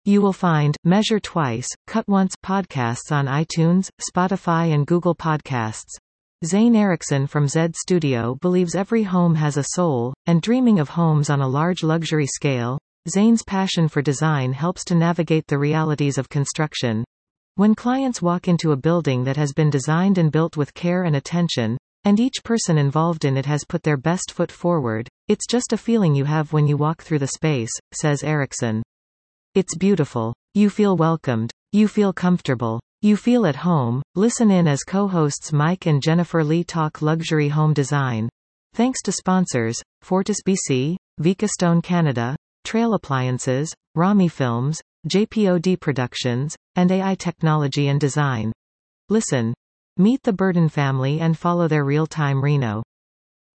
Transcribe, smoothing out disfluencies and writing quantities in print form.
You will find Measure Twice, Cut Once podcasts on iTunes, Spotify and Google Podcasts. Zane Erickson from Zed Studio believes every home has a soul, and dreaming of homes on a large luxury scale, Zane's passion for design helps to navigate the realities of construction. When clients walk into a building that has been designed and built with care and attention, and each person involved in it has put their best foot forward, it's just a feeling you have when you walk through the space, says Erickson. It's beautiful. You feel welcomed. You feel comfortable. You feel at home. Listen in as co-hosts Mike and Jennifer Lee talk luxury home design. Thanks to sponsors, Fortis BC, Vicastone Canada, Trail Appliances, Rami Films, JPOD Productions, and AI Technology and Design. Listen. Meet the Burden family and follow their real-time Reno.